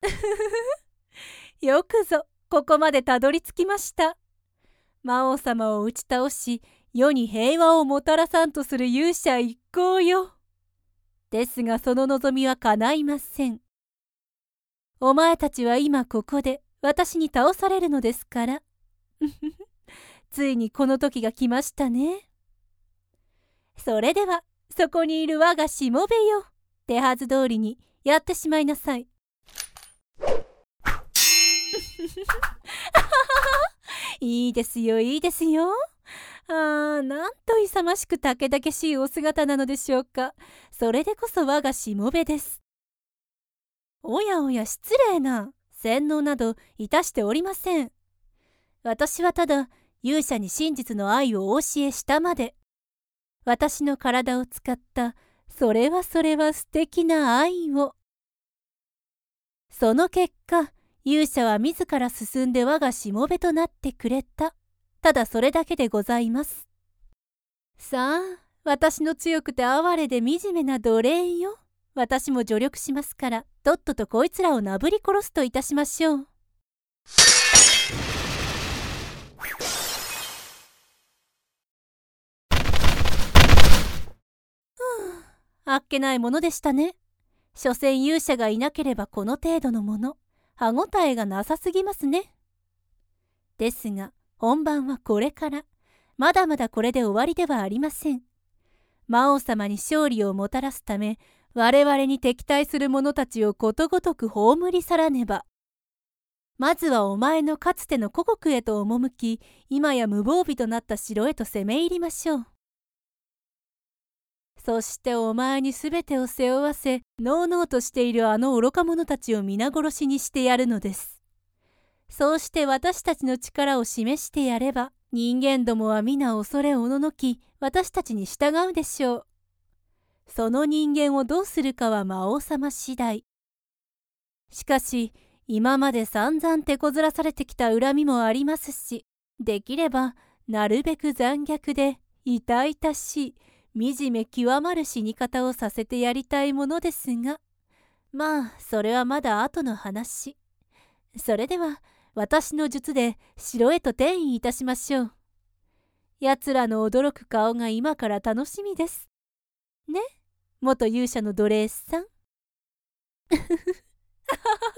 よくぞここまでたどり着きました。魔王様を打ち倒し、世に平和をもたらさんとする勇者一行よ。ですがその望みは叶いません。お前たちは今ここで私に倒されるのですから。ついにこの時が来ましたね。それではそこにいる我がしもべよ。手はず通りにやってしまいなさい。いいですよ、いいですよ。なんと勇ましくたけだけしいお姿なのでしょうか。それでこそ我がしもべです。おやおや、失礼な。洗脳などいたしておりません。私はただ勇者に真実の愛をお教えしたまで。私の体を使ったそれは素敵な愛を。その結果、勇者は自ら進んで我がしもべとなってくれた。ただそれだけでございます。さあ、私の強くて哀れで惨めな奴隷よ。私も助力しますから、とっととこいつらをなぶり殺すといたしましょう。あっけないものでしたね。所詮勇者がいなければこの程度のもの、歯ごたえがなさすぎますね。ですが、本番はこれから。まだまだこれで終わりではありません。魔王様に勝利をもたらすため、我々に敵対する者たちをことごとく葬り去らねば。まずはお前のかつての故国へと赴き、今や無防備となった城へと攻め入りましょう。そしてお前にすべてを背負わせ、のうのうとしているあの愚か者たちを皆殺しにしてやるのです。そうして私たちの力を示してやれば、人間どもは皆恐れおののき、私たちに従うでしょう。その人間をどうするかは魔王様次第。しかし、今まで散々手こずらされてきた恨みもありますし、できれば、なるべく残虐で、痛々しい、惨め極まる死に方をさせてやりたいものですが、まあ、それはまだ後の話。それでは、私の術で城へと転移いたしましょう。奴らの驚く顔が今から楽しみです。ね、元勇者の奴隷さん。